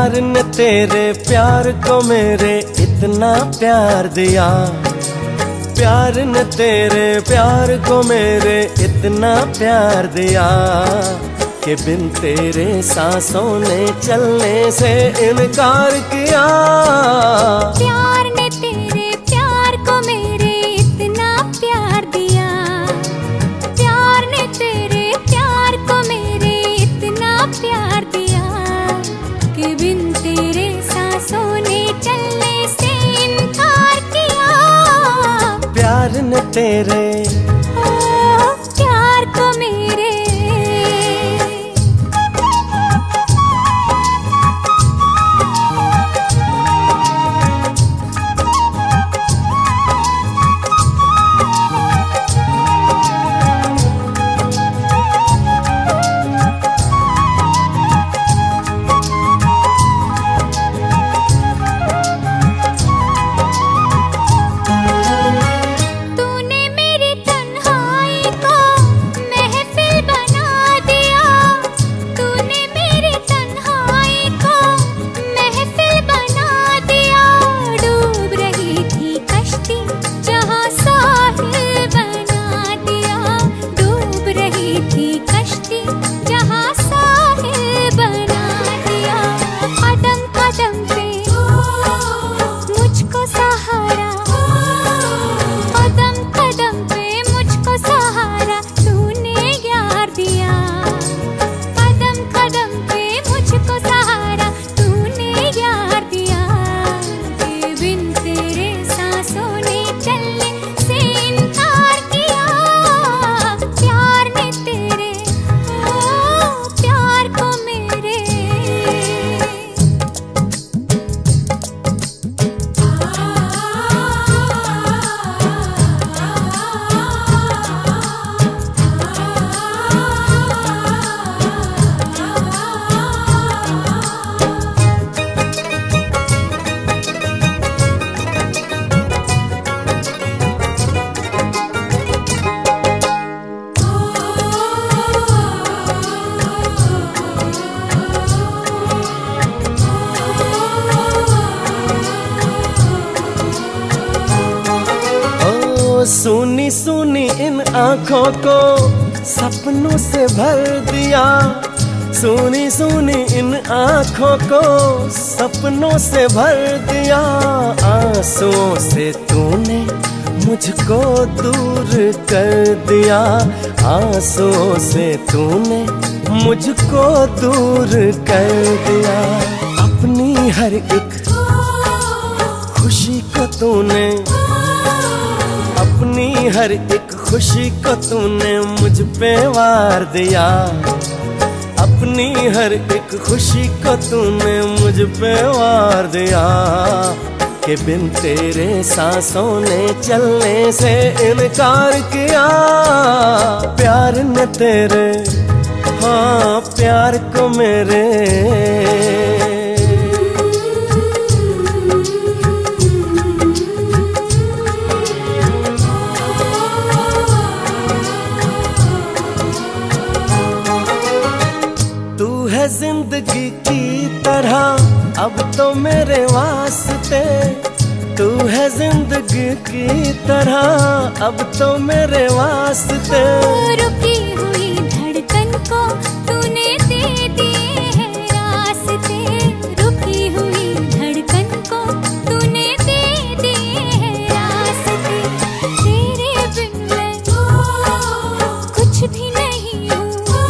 प्यार ने तेरे प्यार को मेरे इतना प्यार दिया, प्यार ने तेरे प्यार को मेरे इतना प्यार दिया कि बिन तेरे सांसों ने चलने से इनकार किया। प्यार ने तेरे प्यार को मेरे इतना प्यार दिया, प्यार ने तेरे प्यार को मेरे इतना प्यार दिया कि बिन तेरे सांसों ने चलने से इनकार किया। प्यार ने तेरे प्यार को मेरे। सुनी सुनी इन आँखों को सपनों से भर दिया, सुनी सुनी इन आँखों को सपनों से भर दिया। आंसुओं से तूने मुझको दूर कर दिया, आंसुओं से तूने मुझको दूर कर दिया। अपनी हर एक खुशी को तूने, अपनी हर एक खुशी को तूने मुझ पे वार दिया, अपनी हर एक खुशी को तूने मुझ पे वार दिया कि बिन तेरे सांसों ने चलने से इनकार किया। प्यार ने तेरे हाँ प्यार को मेरे। जिंदगी की तरह अब तो मेरे वास्ते, तू है जिंदगी की तरह अब तो मेरे वास्ते। रुकी हुई धड़कन को तूने दे दिए हैं रास्ते, रुकी हुई धड़कन को तूने दे दिए हैं रास्ते। तेरे बिन मैं कुछ भी नहीं हूँ,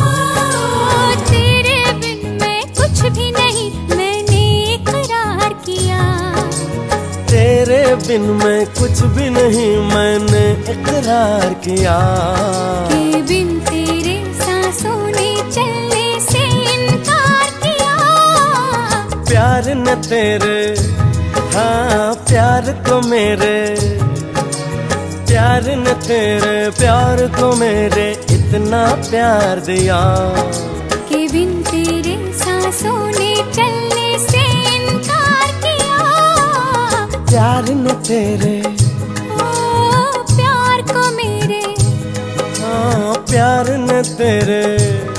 कुछ भी नहीं मैंने इकरार किया। तेरे बिन मैं कुछ भी नहीं मैंने इकरार किया कि बिन तेरे सांसों ने चलने से इनकार किया। प्यार न तेरे हाँ प्यार को मेरे, प्यार न तेरे प्यार को मेरे इतना प्यार दिया कि बिन तेरे सांसों ने चलने से इनकार किया। प्यार न तेरे प्यार को मेरे हाँ प्यार न तेरे।